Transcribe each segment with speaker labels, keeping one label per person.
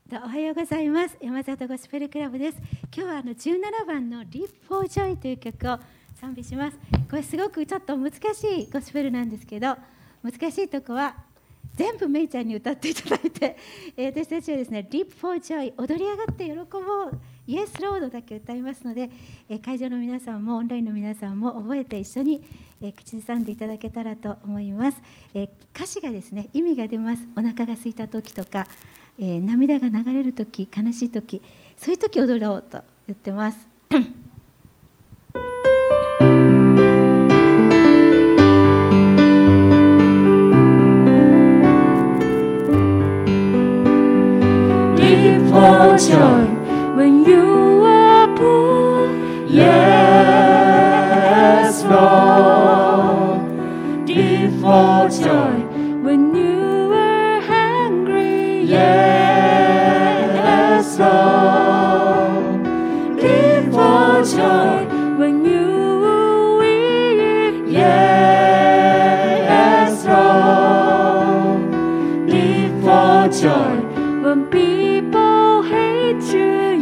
Speaker 1: おはようございます。山里ゴスペルクラブです。今日は17番の Live for Joy という曲を賛美します。これすごくちょっと難しいゴスペルなんですけど、難しいとこは全部メイちゃんに歌っていただいて、私たちはですね Live for Joy 踊り上がって喜ぼうイエスロードだけ歌いますので、会場の皆さんもオンラインの皆さんも覚えて一緒に口ずさんでいただけたらと思います。歌詞がですね意味が出ます。お腹が空いた時とか、涙が流れる時、悲しい時、そういう時踊ろうと言ってます。
Speaker 2: Live for joy when you are poor, yes, Lord. Live for joy when you are hungry, yes, Lord. Live for joy when you are weak, yes, Lord. Live for joy when people hate you,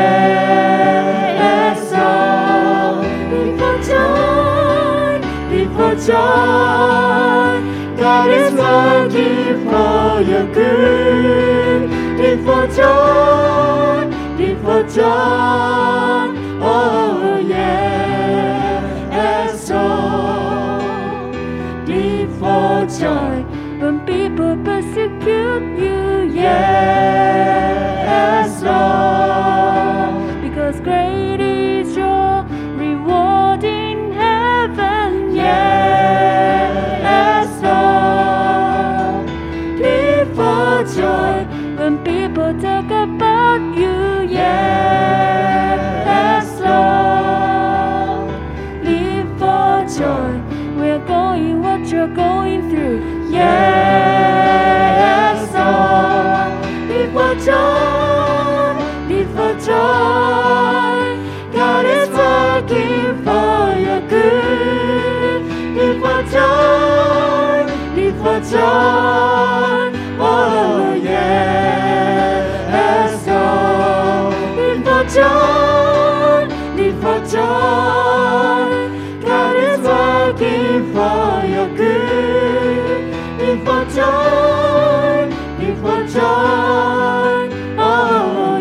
Speaker 2: yes, Lord. Live for joy, live for joy. God is working for your good. Live for joy, live for joy. Oh yes, Lord. Live for joy when people persecute you, yes, Lord. Because great is your reward in heaven, yes, Lord. Live for joy when people talk about you, yes, Lord. Live for joy, we're going what you're going through, yes, Lord. Live for joy, live for joy. God is working for your good. Live for joy, live for joy. Oh yes, Lord. Live for joy, live for joy. God is working for your good. Live for joy, live for joy. Oh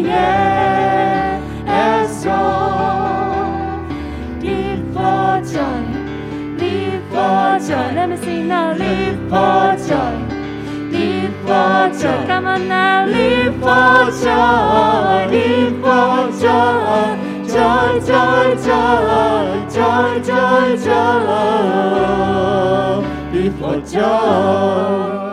Speaker 2: yes, Lord. Live for joy, live for joy. Let me sing now. Live for joy, live for joy. Come on now. Live for joy, live for joy. Joy, joy, joy, joy, joy, joy. Live for joy.